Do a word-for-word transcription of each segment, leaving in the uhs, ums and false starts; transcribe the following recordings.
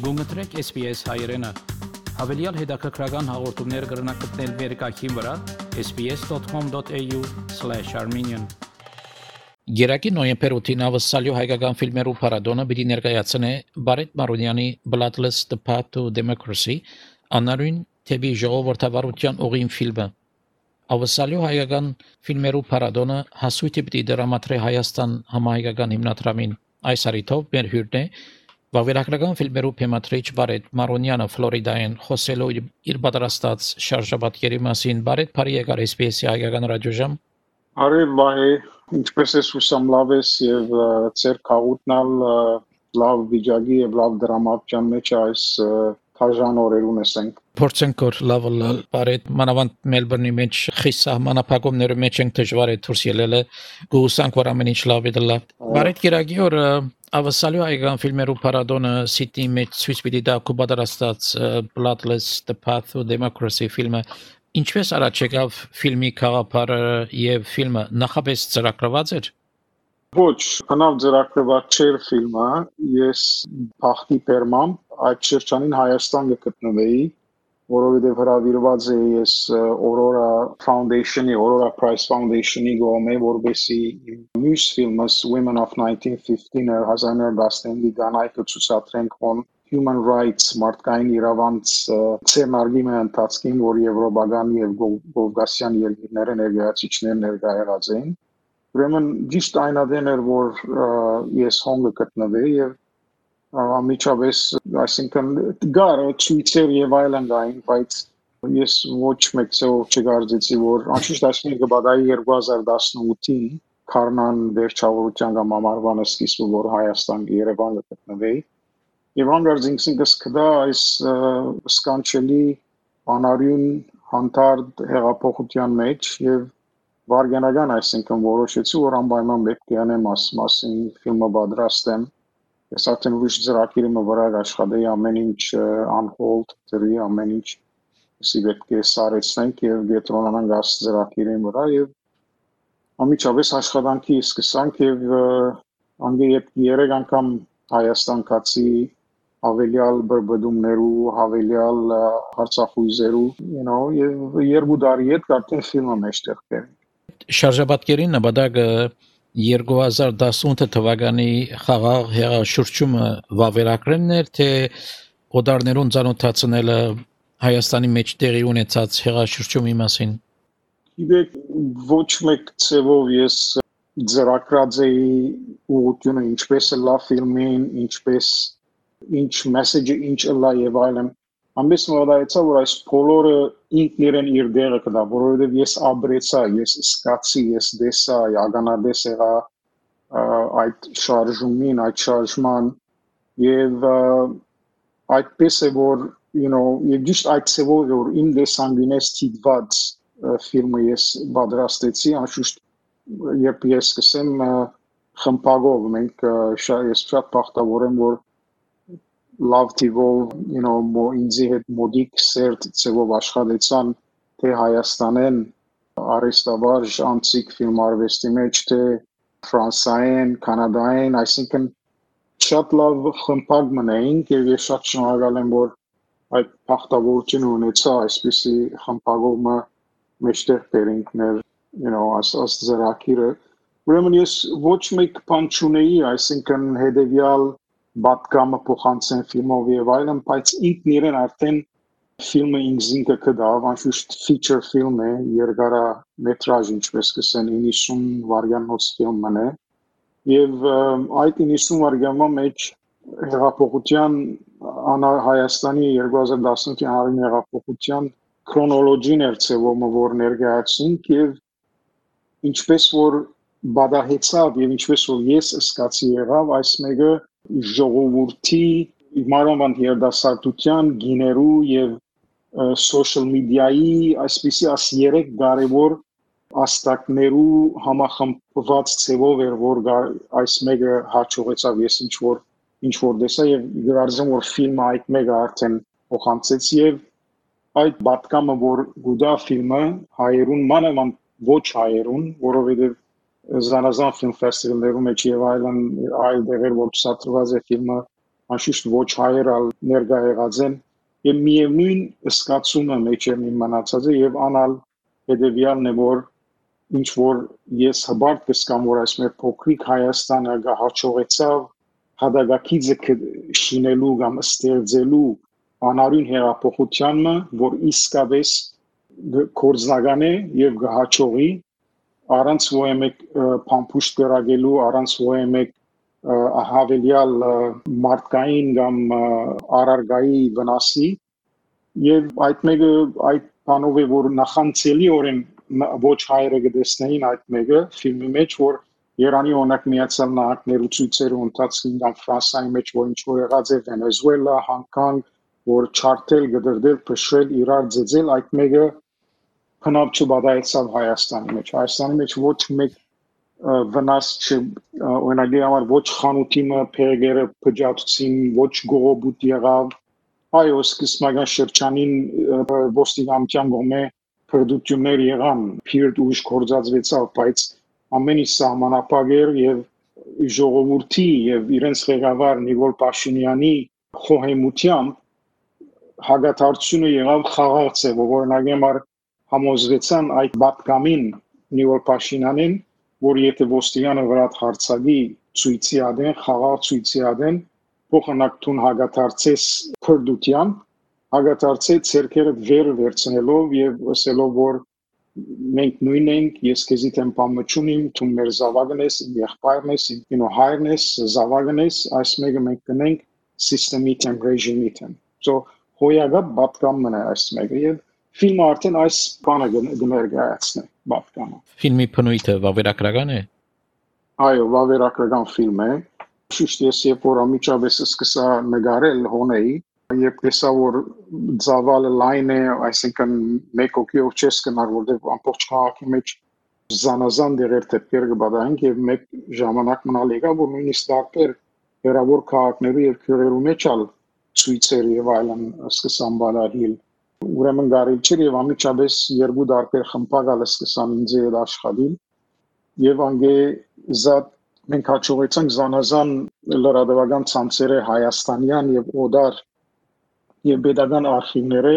Գումտրեք S B S հայերեն։ Հավելյալ հետաքրքրական հաղորդումներ կգրնակցնել վերկայքին վրա s b s dot com dot a u slash armenian Գերակի նոյեմբերին ավսալյու հայկական ֆիլմերու փառատոնը պիտի ներկայացնե Բարետ Մարոնյանի Bloodless The Path to Democracy անարյուն թեպի ժողովրդավարության ուղին ֆիլմը։ Ավսալյու հայկական ֆիլմերու փառատոնը հասույթ պիտի դրամատրե Հայաստան համահայկական հիմնադրամին այս արիթով մեր հյուրն է Վավերագրական ֆիլմերու փեմատրիչ Բարետ Մարոնյանը Ֆլորիդայեն խոսելով իր պատրաստած շարժաբատկերի մասին Բարետ բարի եկար S B S-ի հայկական ռադիոժամ Արև վահե ինչպես ես հուսամ լավ ես եւ ծեր քաղուտնալ լավ վիճակի եւ լավ դրամատյան մեջ այս թաժան օրերուն ենք Փորձենք որ լավ լալ Բարետ մանավանդ Մելբուրնի մեջ խիսահմանապակումները մեջ ենք դժվար է դուրս ելելը գուսանք որ ամեն ինչ լավ է դլա Բարետ գիրագի որ Ավսալյու հայկական ֆիլմերու փառատոնը Սիդնեի մեջ ցույց պիտի տա քո պատրաստած Bloodless The Path to Democracy ֆիլմը ինչպես առաջ եկավ ֆիլմի խաղապարը եւ ֆիլմը նախապես ծրագրված էր Ոչ, քանավ ծրագրված չէր ֆիլմը ես բախտի պերմամբ այդ շրջանին Հայաստան գտնվեի որովհետեւ հրավիրված էի ես Aurora Foundation-ի Aurora Prize Foundation-ի գոմե որբեսի մյուս ֆիլմս Women of nineteen fifteen հազար նոյ տասնհինգի գանայքը ցուցադրենք on human rights մարդկային իրավանց ցեմարգիմը ընթացքին որ եվրոպական եւ կովկասյան երկրները ներկայացիչներ ներկայ եղած էին ուրեմն ճիշտ այնադեն էր որ ես հոնգը գտնվեի եւ Ամիջապես, այսինքն գարը ցույցեր եւ այլն կային, բայց ես ոչ մեկցով չգարձեցի, որ անշուշտ այսինքն կբադայի երկու հազար տասնութին Քարնան վերջավորության կամ ամառվանը սկիզբը, որ Հայաստան Երևանը գտնվեի, եւ հանգարց ինքս կդա այս սկանչելի անարյուն հանդարտ հեղափոխության մեջ եւ վարգենական, այսինքն որոշեցի, որ անպայման պետք է անեմ մասին ֆիլմը պատրաստեմ Ես արդեն ուրիշ ծրագիրը վրա աշխատեի ամեն ինչ on-hold դրի ամեն ինչ սի պետք է սարեցնենք եւ գետրոնանանք այս ծրագիրի վրա եւ ամիջապես աշխատանքի սկսանք եւ անգե երեք անգամ Հայաստան կացի հավելյալ բրբդումներու հավելյալ հարցախույզերու you know եւ երկու տարի հետ արդեն ֆիլմը մեջտեղ կերենք Շարժաբատկերի նպատակը երկու հազար տասնութ թվականի խաղաղ հեղաշրջումը վավերագրելն էր թե օդարներուն ծանոթացնելը Հայաստանի մեջ տեղի ունեցած հեղաշրջումի մասին Գիտեք ոչ մեկ ցևով ես ծրագրած էի ուղղությունը ինչպես է լավ ֆիլմին ինչպես ինչ մեսեջը ինչ լա եւ այլն Ամենից մոտայցա որ այս բոլորը ինքն իրեն իր դերը կդա, որովհետև ես աբրեցա, ես սկացի, ես դեսա, ագանադես եղա այդ շարժումին, այդ շարժման եւ այդպես է որ, you know, եւ ճիշտ այդ ծևով որ իմ դեսանգինես թիդված ֆիլմը ես պատրաստեցի, անշուշտ երբ ես սկսեմ խմբագով, մենք ես շատ բախտավոր եմ, որ լավ տիվով, you know, ինձի հետ մոդիկ սերտ ծևով աշխատեցան, թե Հայաստանեն, արեստավարժ անցիկ ֆիլմարվեստի մեջ, թե Ֆրանսայեն, Կանադայեն, այսինքն շատ լավ խմբակ մնայինք եւ ես շատ շնորհակալ եմ, որ այդ բախտավորությունը ունեցա, այսպիսի խմբակով մեջտեղ բերենք մեր, you know, ասած ծրագիրը։ Ուրեմն ես ոչ մեկ բան չունեի, այսինքն հետեւյալ Բատկամը փոխանցեն ֆիլմով եւ այլն, բայց ինքն իրեն արդեն ֆիլմը ինքնին կդավ, անշուշտ feature film է, երկարա մետրաժ ինչպես կսեն իննսուն վարյանոց ֆիլմն է։ Եվ այդ իննսուն վարյամա մեջ հեղափոխության Հայաստանի երկու հազար տասնութի հարին հեղափոխության քրոնոլոգին էր ծևոմը որ ներկայացինք եւ ինչպես որ բադահեցավ եւ ինչպես որ ես սկացի եղավ այս մեկը ժողովրդի մանավանդ երդասարտության գիներու եւ social media-ի այսպիսի աս երեք կարևոր աստակներու համախմբված ծևով էր որ այս մեկը հաջողեցավ ես ինչ որ ինչ որ դեսա եւ գարզեմ որ ֆիլմը այդ մեկը արդեն փոխանցեց եւ այդ բատկամը որ գուդա ֆիլմը հայերուն մանավանդ ոչ հայերուն որովհետեւ Զանազան ֆիլմ ֆեստիվալներում մեջ եւ այլն այլ դերեր որ ցուցադրված է ֆիլմը անշուշտ ոչ հայերը ներկա եղած են եւ միևնույն սկացումը մեջերն մնացած է եւ անալ հետեւյալն է որ ինչ որ ես հբարտ կսկամ որ այս մեր փոքրիկ Հայաստանը գահաճողեցավ հադագակիցը շինելու կամ ստեղծելու անարյուն հեղափոխությանը որ իսկապես կորզնական է եւ գահաճողի առանց ոյեմեկ փամփուշտ կրագելու առանց ոյեմեկ հավելյալ մարդկային կամ արարգայի վնասի եւ այդ մեկը այդ բանով է որ նախանցելի օրեն ոչ հայերը գտեսնեին այդ մեկը ֆիլմի մեջ որ Երանի օրինակ միացյալ նահանգներու ցույցերը ընթացքին կամ Ֆրանսիայի մեջ որ ինչ որ եղած է Վենեսուելա, Հոնկոնգ որ չարտել, գդրդել, փշրել, իրար ձեծել այդ մեկը հնավ չբադայեցավ Հայաստանի մեջ Հայաստանի մեջ ոչ մեկ վնաս օրինակ համար ոչ խանութիմը փերգերը փճացուցին ոչ գողոբուտ եղավ այո սկզբնական շրջանին ոստիկանության կողմէ փրկություններ եղան փիրտ ուժ կորզածվեցավ բայց ամեն ինչ սահմանապակ եւ ժողովրդի եւ իրենց ղեկավար Նիկոլ Փաշինյանի խոհեմությամբ հագաթարցությունը եղավ խաղաղ ձևով օրինակ համար համոզվեցան այդ պատկամին Նիկոլ Փաշինյանին որ եթե ոստիկանը վրա հարցակի ցույցի ադեն խաղաղ ցույցի ադեն փոխանակություն հագաթարցես փրկության հագաթարցեց ցերկերը վեր վերցնելով եւ ասելով որ մենք նույնն ենք ես քեզի տեմ պամուչունիմ դու մեր զավակն ես եղբայրն ես ինքնո հայրն ես զավակն ես այս մեկը մենք կնենք սիստեմի տեմ ռեժիմի տեմ so հոյագա պատկամն է այս մեկը եւ ֆիլմը արդեն այս բանը կներկայացնի պատկամը ֆիլմի բնույթը վավերագրական է այո վավերագրական ֆիլմ է շուտ ես երբ որ ամիջապես սկսա նկարել հոնեի Երբ տեսա որ ծավալը լայն է, այսինքն մեկ օքիով չես կնար, որտեղ ամբողջ քաղաքի մեջ զանազան դերեր դեպքեր կբադային եւ մեկ ժամանակ մնալ եկա, որ նույնիսկ դարբեր հերավոր քաղաքներու եւ քյուրերու մեջ ալ ցույցեր եւ այլն սկսան բալարիլ։ Ուրեմն գարիլ չէր եւ ամիջապես երկու դարբեր խմբակալ սկսան ինձ հետ աշխատել եւ անգե զատ մենք հաջողեցանք զանազան լրատվական ցանցերը հայաստանյան եւ օդար եւ pedagogan արխիվները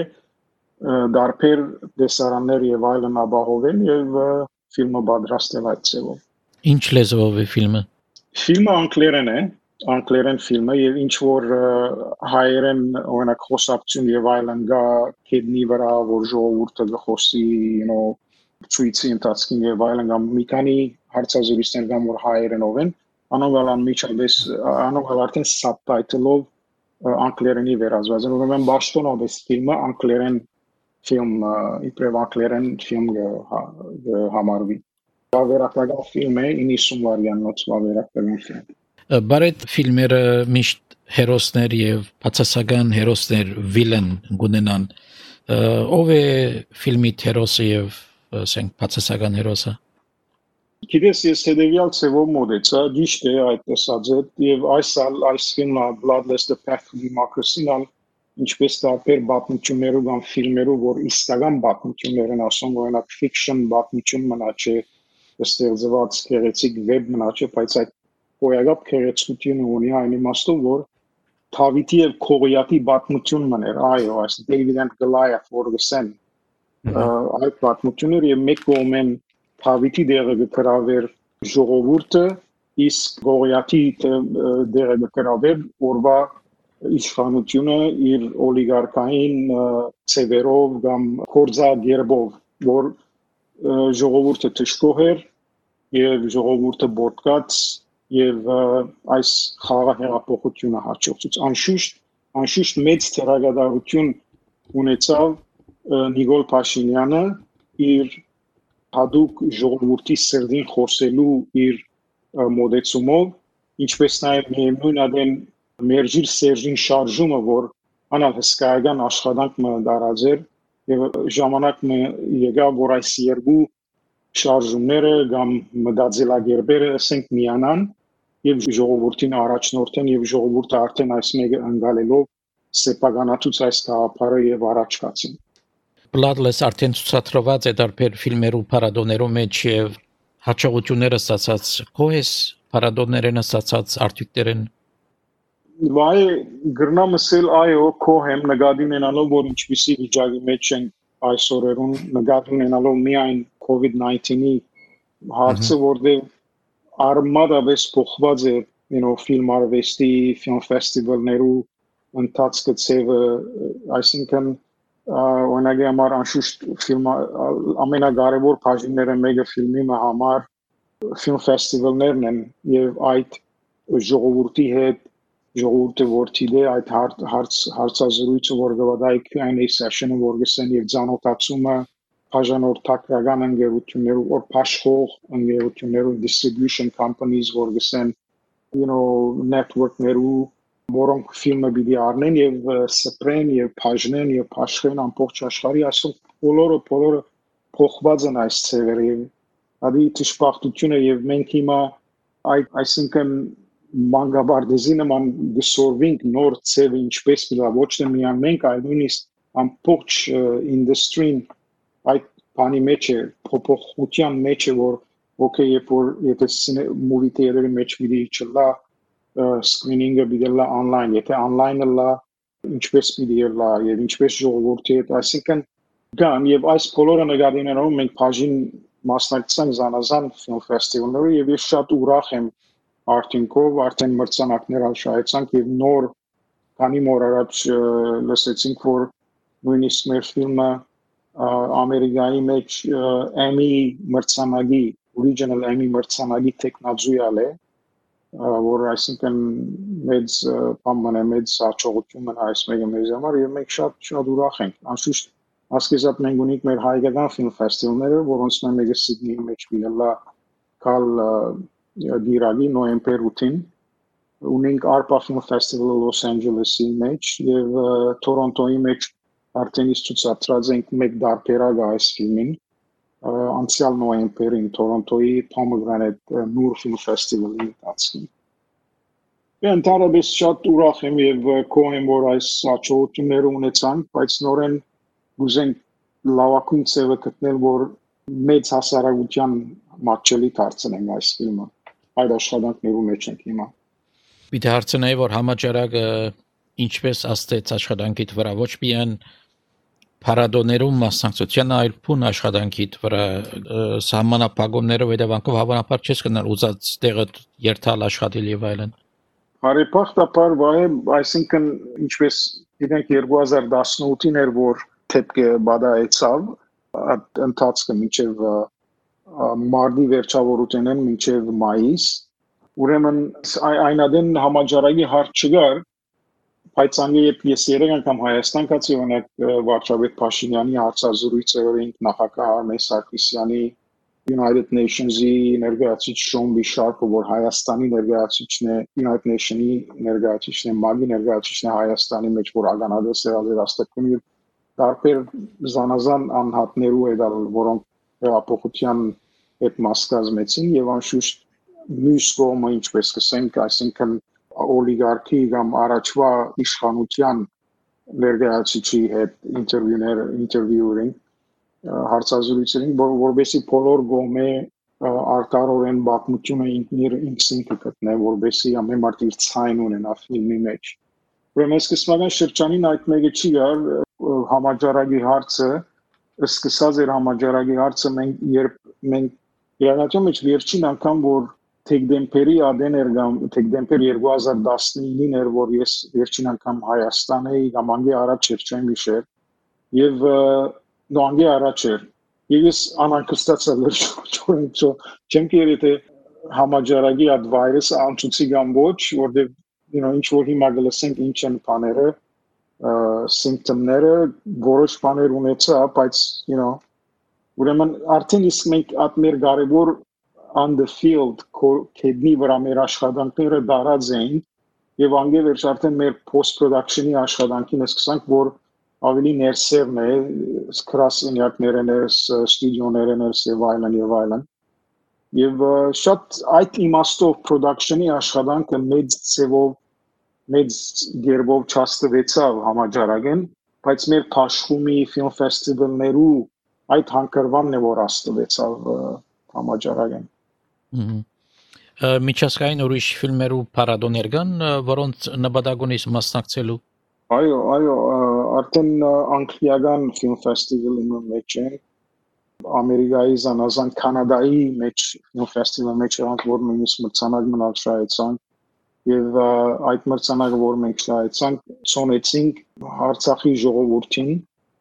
դարբեր դեսարաններ եւ այլն ապահովել եւ ֆիլմը պատրաստել այդ ծավալ Ինչ լեզվով է ֆիլմը Ֆիլմը անգլերեն է անգլերեն ֆիլմը եւ ինչ որ հայերեն օրինակ խոսակցություն եւ այլն գա կեդնի վրա որ ժողովուրդը գխոսի you know ցույցի ընթացքին եւ այլն կամ մի քանի հարցազրույցներ կամ որ հայերենով են անոնցալ միջապես անոնցալ արդեն subtitle-ով անգլերենի վերածված են ուրեմն Բարշտոնով է ֆիլմը անգլերեն ֆիլմ իբրև անգլերեն ֆիլմ համարվի վավերագրական ֆիլմ է իննսուն վարիանոց վավերագրական ֆիլմ Բարետ ֆիլմերը միշտ հերոսներ եւ բացասական հերոսներ վիլեն գունենան ով է ֆիլմի հերոսը եւ ասենք բացասական հերոսը Գիտես ես հետևյալ ծևով մոդեցա ճիշտ է այդ ասած է եւ այս այս ֆիլմը Bloodless the Path to Democracy-ն ինչպես տարբեր պատմություններով կամ ֆիլմերով որ իսկական պատմություններ են ասում օրինակ fiction պատմություն մնա չէ ստեղծված քերեցիկ վեբ մնա չէ բայց այդ հոյագապ քերեցկությունը ունի այն իմաստով որ Թավիթի եւ Քողիաթի պատմություն մներ այո այս David and Goliath որգսեն այդ պատմությունները եւ մեկ կողմեն Թավիթի դերը կրավեր ժողովուրդը իսկ Գողիաթի դերը կրավեր որվա իշխանությունը իր օլիգարքային ծևերով կամ կորձագերբով որ ժողովուրդը թշկող էր եւ ժողովուրդը բորտկած եւ այս խաղաղահեղափոխությունը հաջողեց անշուշտ անշուշտ մեծ թերագադարություն ունեցավ Նիկոլ Փաշինյանը իր հadoop ժողովրդի սրտին խոսելու իր մոդեցումով ինչպես նաև միևնույն adem մերժիր Սերժին շարժումը որ անալ հսկայական աշխատանք մը դարաձեր եւ ժամանակը եկավ որ այս երկու շարժումները կամ մտածելակերպերը ասենք միանան եւ ժողովրդին առաջնորդեն եւ ժողովուրդը արդեն այս մեկը ընկալելով սեփականացուց այս գաղափարը եւ առաջ կացին Bloodless արդեն ցուցադրված է դարբեր ֆիլմերու պարադոներու մեջ եւ հաջողությունները ստացած կողես պարադոներն ստացած արտիկներն վայ գրնամսել այո կոհեմ նկատի ունենալով որ ինչպիսի վիճակի մեջ են այսօրերուն նկատի ունենալով միայն COVID nineteen-ի հարցը որտեղ արմատավես փոխված է you know film արվեստի film festival-ներու ընթացքը ծևը այսինքն օրինակի համար անշուշտ film ամենակարևոր բաժինները մեկը ֆիլմի համար film festival-ներն են եւ այդ ժողովրդի հետ ժողովուրդը որ տիդե այդ հարց հարցազրույցը որ գվադայի Q and A session-ը որ գսեն եւ ցանոթացումը բաժանորդական ընկերություններով որ փաշխող ընկերություններով distribution companies որ գսեն you know network-ներով որոնք ֆիլմը պիտի առնեն եւ սփռեն եւ բաժնեն եւ փաշխեն ամբողջ աշխարհի այսօր բոլորը բոլորը փոխված են այս ծևերը Ադի ճշմարտությունը եւ մենք հիմա այդ այսինքն մանգաբարդեզի նման գսորվինք նոր ծևը ինչպես պիտի ոչ թե միայն մենք այլ նույնիսկ ամբողջ ինդուստրին այդ բանի մեջ է փոփոխության մեջ է որ օքեյ երբ որ եթե մուվի թեյերի մեջ պիտի չլա screening-ը պիտի լա online եթե online-ը լա ինչպես պիտի լա եւ ինչպես ժողովուրդի հետ այսինքն գան եւ այս բոլորը նկատի ունենալով մենք բաժին մասնակցենք զանազան film festival-ները եւ ես շատ ուրախ եմ արդյունքով արդեն մրցանակներ արժանացանք եւ նոր քանի մոր առաջ լսեցինք որ նույնիսկ մեր ֆիլմը ամերիկայի մեջ Emmy մրցանակի original Emmy մրցանակի տեխնազույալ է որ այսինքն մեծ բան մեծ հաջողություն մն այս մեկը մեզ համար եւ մենք շատ շատ ուրախ ենք անշուշտ ասկեզապ մենք ունենք մեր հայկական film festival-ները որոնց մեկը Սիդնեի մեջ բիլա կալ դիրագի նոյեմբեր ութին ունենք Arpa Film Festival Los Angeles-ի մեջ եւ Toronto-ի մեջ արդեն իսկ ցուցադրած ենք մեկ դարբերակ այս ֆիլմին անցյալ նոյեմբերին Toronto-ի Pomegranate Noor Film Festival-ի ընթացքում Ես ընդհանրապես շատ ուրախ եմ եւ կոհեմ որ այս հաջողությունները ունեցանք բայց նորեն գուզենք լավակույն ծևը գտնել որ մեծ հասարակության մատչելի դարձնենք այս ֆիլմը այդ աշխատանքներու մեջ ենք հիմա Պիտի հարցնեի որ համաճարակը ինչպես աստեց աշխատանքիդ վրա ոչ միայն Փարադոներում մասնակցության այլ փուն աշխատանքիդ վրա սահմանափակումներով հետևանքով հավանաբար չես կնալ ուզած տեղը երթալ աշխատել եւ այլն Բարեփոխտապար վայ այսինքն ինչպես գիտենք երկու հազար տասնութին էր որ թեփքը բադայեցավ ընթացքը մինչև մարտի վերջավորությունն մինչև մայիս ուրեմն այնադեն համաճարակի հարց չկար բայց անգե երբ ես երեք անգամ Հայաստան կացի օրինակ վարչապետ Փաշինյանի հարցազրույցը օրինք նախագահ Արմեն Սարգսյանի United Nations-ի ներկայացուցիչ Շոն Բիշարպը որ Հայաստանի ներկայացուցիչն է United Nations-ի ներկայացուցիչն է ՄԱԳ-ի ներկայացուցիչն է Հայաստանի մեջ որ ականադես էր աստակում եւ տարբեր զանազան անհատներու եկալ որոնք հեղափոխության հետ մաս կազմեցին եւ անշուշտ մյուս կողմը ինչպես կսենք այսինքն օլիգարխի կամ առաջվա իշխանության ներկայացուցիչի հետ ինտերվյուներ ինտերվյուերին հարցազրույցերին որովհետեւ բոլոր կողմը արտարորեն բացմությունը ինքնին կգտնե որովհետեւ ամեն մարդ իր ցայն ունենա ֆիլմի մեջ ուրեմն սկզբնական շրջանին այդ մեկը չի գար համաճարակի հարցը սկսած էր համաճարակի հարցը մենք երբ մենք իրականության մեջ վերջին անգամ որ Թեգդեմպերի ադեներ կամ Թեգդեմպեր երկու հազար տասնինին էր որ ես վերջին անգամ Հայաստան էի կամ անգե առաջ էր չեմ հիշեր եւ նոանգե առաջ էր եւ ես անակստացա լրջորենցո չեմ կերել թե համաճարակի այդ վայրեսը անցուցի կամ ոչ որտեղ you know ինչ որ հիմա գլսենք ինչ են բաները սիմպտոմները որոշ բաներ ունեցա բայց you know ուրեմն արդեն իսկ մենք այդ մեր կարևոր on the field կեդնի վրա մեր աշխատանքները դարած էին եւ անգե վերջ արդեն մեր post production-ի աշխատանքին սկսանք որ ավելի ներսերն է սկրասենյակներն է ստուդիոներն է եւ այլն եւ այլն եւ շատ այդ իմաստով production-ի աշխատանքը մեծ ծևով մեծ գերբով չաստվեցավ համաճարակեն բայց մեր Փաշխումի film festival-ներու այդ հանգրվանն է որ աստվեցավ համաճարակեն Միջազգային ուրիշ ֆիլմեր ու փառատոներ կան, որոնց նպատակունից մասնակցելու։ Այո, այո, արդեն անգլիական ֆիլմ ֆեստիվալի մեջ են, Ամերիկայի զանազան Կանադայի մեջ ֆիլմ ֆեստիվալի մեջ ենք, որ նույնիսկ մրցանակ մնալ շահեցան, եւ այդ մրցանակը, որ մենք շահեցանք, ցոնեցինք Արցախի ժողովրդին,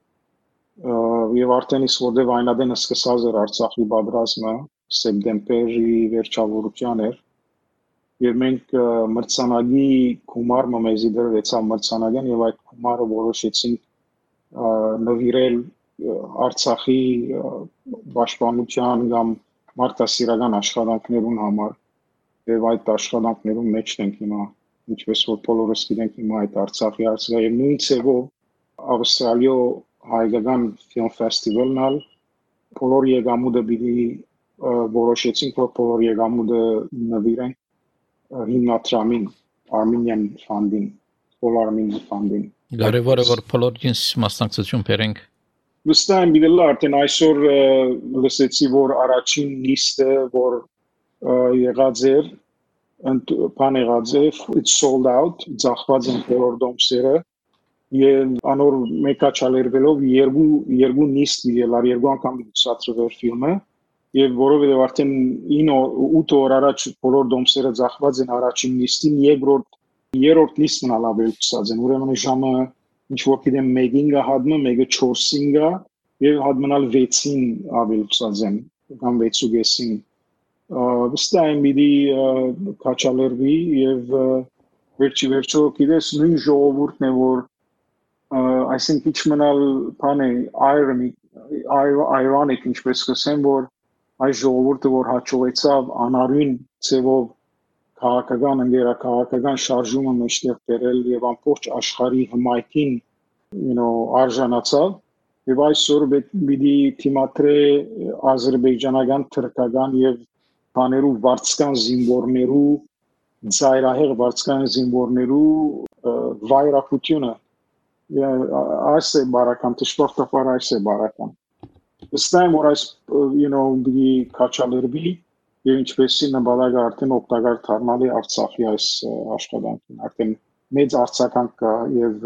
եւ արդեն իսկ որտեղ այնադենը սկսած էր Արցախի պատերազմը, սեպտեմբերի վերջավորության էր, եւ մենք մրցանակի գումարը մեզի դրվեցավ մրցանակին եւ այդ գումարը որոշեցինք նվիրել Արցախի պաշտպանության կամ մարդասիրական աշխատանքներուն համար եւ այդ աշխատանքներուն մեջ ենք հիմա, ինչպես որ բոլորս գիտենք հիմա այդ Արցախի հարցը եւ նույն ցեվով Ավստրալիո հայկական ֆիլմ ֆեստիվալն ալ բոլոր եկամուտը բիդի որոշեցինք որ բոլոր եկամուտը նվիրենք հիմնադրամին Armenian Funding, All Armenian Funding. Կարևորը որ բոլորին մասնակցություն բերենք։ Վստահ եմ դիտել արդեն այսօր լսեցի որ առաջին լիստը որ եղած էր բան եղած է it's sold out ծախված են բոլոր դոմսերը եւ անոր մեկաչալերվելով երկու երկու նիստ ելար երկու անգամ ցածրվեր ֆիլմը եւ որովհետեւ արդեն ութ օր առաջ բոլոր դոմսերը ծախված են առաջին նիստին երկրորդ երրորդ նիստն ալավելցած են ուրեմն ժամը ինչ որ գիտեմ մեկին հադմը մեկը չորսին գա եւ հադմնալ վեցին ավելցած են կամ վեցուգեսին վստահ եմ մի քաչալերվի եւ վերջի վերջո գիտես նույն ժողովուրդն է որ այսինքն ինչ մնալ բանը irony ironic ինչպես կսեմ որ այս ժողովուրդը որ հաջողեցավ անարյուն ցևով քաղաքական ընկերակահաղական շարժումը մեջտեղ բերել եւ ամբողջ աշխարհի հմայքին you know արժանացավ եւ այսօր պիտի թիմատրե ազերբայջանական թուրքական եւ բաներու վարձկան զինվորներու ծայրահեղ վարձկան զինվորներու վայրակությունը այս է բարական դժբախտաբար այս է բարական վստահ եմ որ այս you know the քաչալերբի եւ ինչպեսի նպատակը արդեն օգտակար դառնալի Արցախի այս աշխատանքին արդեն մեծ արձագանք կա եւ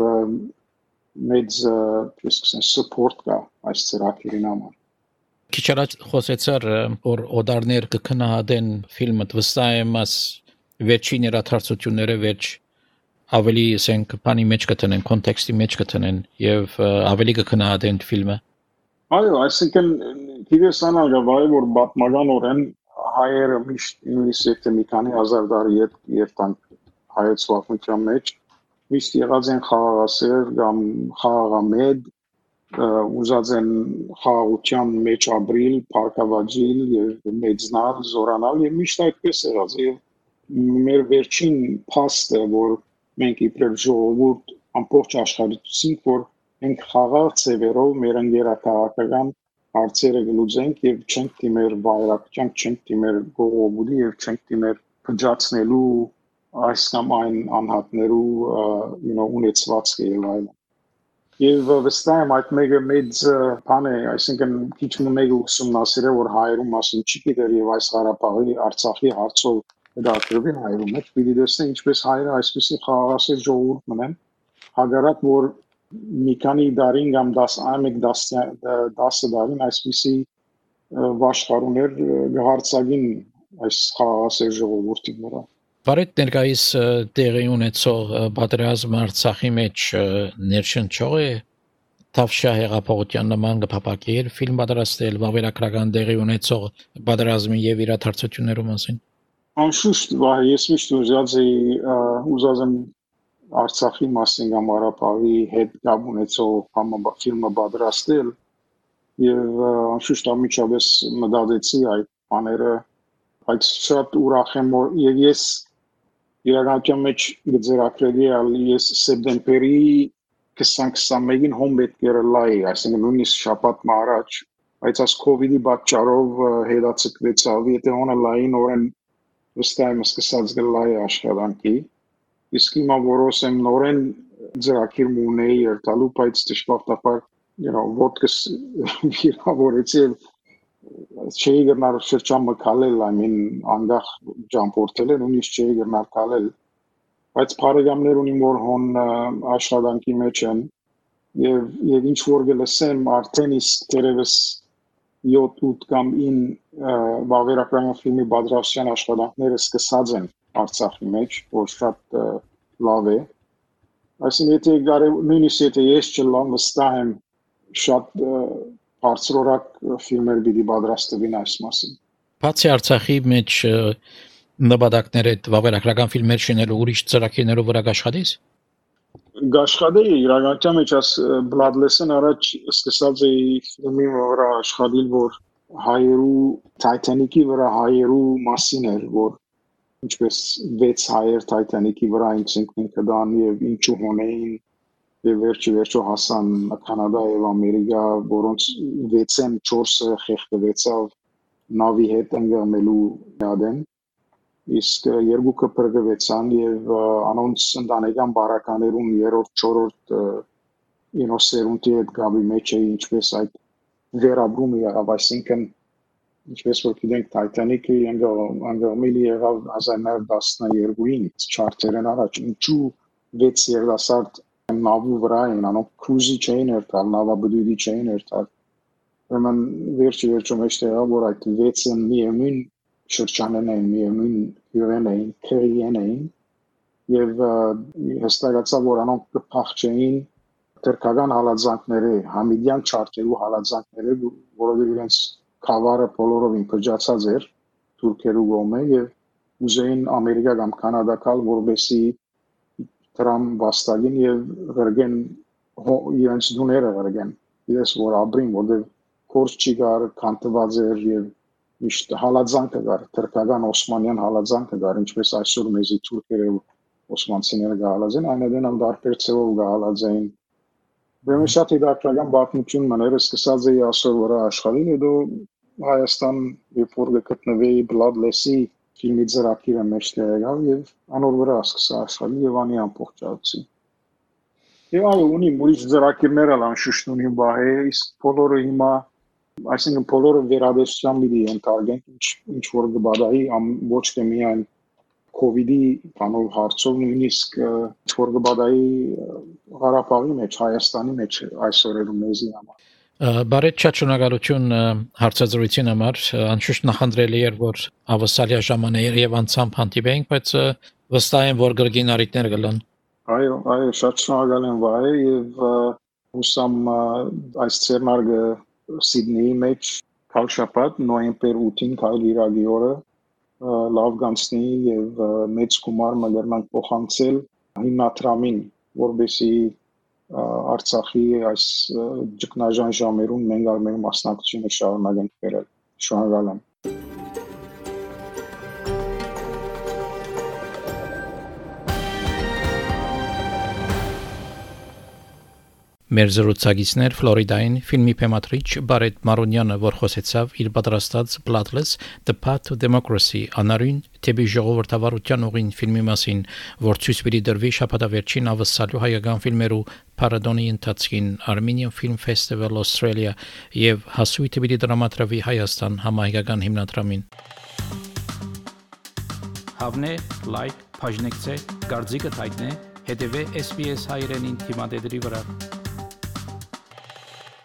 մեծ support կա այս ծրագրին համար Քիչ առաջ խոսեցար որ օդարներ կքննադեն ֆիլմը վստահ եմ աս վերջին իրադարձությունները վերջ ավելի ասենք բանի մեջ կտնեն կոնտեքստի մեջ կտնեն եւ ավելի կքննադեն ֆիլմը Այո, այսինքն գիտես անալգավայ որ պատմականորեն հայերը միշտ նույնիսկ մի քանի հազար տարի հետ երթան հայոց պատմության մեջ միշտ եղած են խաղաղասեր կամ խաղաղամետ ուզած են խաղաղության մեջ ապրիլ, փառքավաճիլ եւ մեծնալ, զորանալ եւ միշտ այդպես եղած եւ մեր վերջին փաստը որ մենք իբրև ժողովուրդ ամբողջ աշխարհից որ մենք խաղաղ ծևերով մեր ընկերակահաղական հարցերը գլուծենք եւ չենք դիմեր վայրակցանք, չենք դիմեր գողոբուդի եւ չենք դիմեր փճացնելու այս կամ այն անհատներու you know ունեցվածքը եւ այլն Եվ վստահ եմ այդ մեկը մեծ բան է, այսինքն քիչ մեկը ուսումնասիրել որ հայերու մասին չի գիտեր եւ այս Ղարաբաղի Արցախի հարցով դարձրվի հայերու մեջ պիտի դեսնեն ինչպես հայերը այսպեսի խաղաղասեր ժողովուրդ մնան հագարակ որ մի քանի դարին կամ դասը դարին այսպեսի վաշխառուներ գահարցագին այս խաղաղասեր ժողովուրդի վրա Բարետ ներկայիս տեղի ունեցող պատերազմը Արցախի մեջ ներշնչող է Թավշյա հեղափոխության նման գփապակեր ֆիլմ պատրաստել վավերագրական տեղի ունեցող պատերազմի եւ իրադարձություններու մասին Անշուշտ ես միշտ ուզած էի ուզած եմ Արցախի մասին կամ Ղարաբաղի հետ կապ ունեցող ֆիլմը պատրաստել եւ անշուշտ ամիջապես մտածեցի այդ բաները բայց շատ ուրախ եմ որ եւ ես իրականության մեջ գծերակրելի ես սեպտեմբերի քսան-քսանմեկին հոմբետ կերլայի այսինքն նույնիսկ շաբաթ առաջ բայց այս կոവിഡ്ի պատճառով հետացկվեցավ եթե օնլայն օրեն վստահ եմ սկսած գլայի աշխատանքի իսկ հիմա որոշ եմ նորեն ծրագիր ունեի երթալու բայց դժբախտաբար you know ոտքս վիրավորեցի չէի գնար շրջան մկալել, I mean անգախ ճամփորդել են, ունից չէի գնար կալել, բայց բարեկամներ ունիմ որ հոն աշխատանքի մեջ են եւ եւ ինչ որ գլսեմ արդեն իսկ դերևս յոթ ութ կամ ինը վավերագրական ֆիլմի բادرաշյան աշխատանքները սկսած են Արցախի մեջ, որ շատ լավ է։ Այսինքն եթե գարե նույնիսկ եթե ես չլամ վստահ եմ շատ բարձրորակ ֆիլմեր պիտի պատրաստվին այս մասին։ Բացի Արցախի մեջ նպատակներ այդ վավերագրական ֆիլմեր շինելու ուրիշ ծրագիրներով վրա աշխատես։ Գաշխադեի իրականության մեջ աս Bloodless-ն առաջ սկսած էի ֆիլմի վրա աշխատել, որ հայերու Titanic-ի վրա հայերու մասին էր, որ ինչպես վեց հայեր Titanic-ի վրա ինքնին կդան եւ ինչու հոնեին եւ վերջի վերջո հասան Կանադա եւ Ամերիկա, որոնց վեցեն չորսը խեղդվեցավ նավի հետ ընկնելու դադեն։ Իսկ երկուքը բրգվեցան եւ անոնց ընտանեկան բարականերուն երրորդ չորրորդ ինոսերունտի հետ գաբի մեջ է ինչպես այդ վերաբրումը եղավ, այսինքն ինչպես որ գիտենք Titanic-ը անգամելի եղավ հազար նավը տասներկուին չարտերեն առաջ, ինչու վեց երդասարդ նավու վրա են, անոնք քրուզի չէին երթալ, նավաբդույդի չէին երթալ։ Ուրեմն վերջի վերջո մեջ եղավ, որ այդ վեցը միևնույն շրջանեն էին, միևնույն հյուրեն էին, քերիեն էին եւ հստակացավ, որ անոնք կփախչեին թրքական հալածանքները, համիդյան չարտերու հալածանքները, որովհետեւ իրենց խավարը բոլորովին փճացած էր թուրքերու կողմը եւ ուզեին Ամերիկա կամ Կանադա գալ, որովհետեւ դրամ վաստակին եւ գրգեն իրենց դուները գրգեն։ Ես որ ապրին, որովհետեւ կորս չի գար, կանտված էր եւ միշտ հալածանքը գար, թրքական օսմանյան հալածանքը գար, ինչպես այսօր մեզի թուրքերը օսմանցիները գալազեն, այնադեն ամ դարբեր ցեվով գալազեն։ Բեմի շատ իդակրական բախնություն մները սկսած էի ասոր վրա աշխատին, հետո Հայաստան երբ որ գտնվեի Bloodless-ի ֆիլմի ծրագիրը մեջ եղավ եւ անոր վրա սկսա աշխատել եւ անի ամբողջացի։ Եվ այո, ունի ուրիշ ծրագիրներ ալ անշուշտ ունի բահե, իսկ բոլորը հիմա այսինքն բոլորը վերադասության մի ենթարկեն, ինչ ինչ որ գբադայի ոչ թե միայն COVID-ի բանով հարցով նույնիսկ ինչ որ գբադայի Ղարաբաղի մեջ, Հայաստանի մեջ այսօրերու մեզի համար։ Բարետ շատ շնորհակալություն հարցազրույցին համար, անշուշտ նախընտրելի էր, որ ավսալիա ժամանակ եւ անցամբ հանդիպենք, բայց վստահ եմ, որ գրգին արիտներ կլան։ Այո, այո, շատ շնորհակալ եմ վայ եւ հուսամ այս ցերնարգը Սիդնեի մեջ կալ շաբաթ նոյեմբեր ութին կայլ իրագի օրը լավ գանցնի եւ մեծ գումար մգրնանք փոխանցել հիմնադրամին, որովհետեւ Արցախի այս ճգնաժամ ժամերուն մենք ալ մեր մասնակցությունը շարունակենք բերել։ Շնորհակալ եմ։ Մեր զրուցակիցներ Ֆլորիդային ֆիլմի պեմատրիչ Բարետ Մարոնյանը, որ խոսեցավ իր պատրաստած Bloodless The Path to Democracy անարյուն թեպի ժողովրդավարության ուղին ֆիլմի մասին, որ ցույց պիտի դրվի շաբաթավերջին ավսալու հայկական ֆիլմերու Փարադոնի ընթացքին Armenian Film Festival Australia եւ հասույթը պիտի դրամատրվի Հայաստան համահայկական հիմնադրամին։ Հավնե, լայք, բաժնեկցե, դարձիկը թայտնե, հետեւե S B S հայրենին թիմադեդի վրա։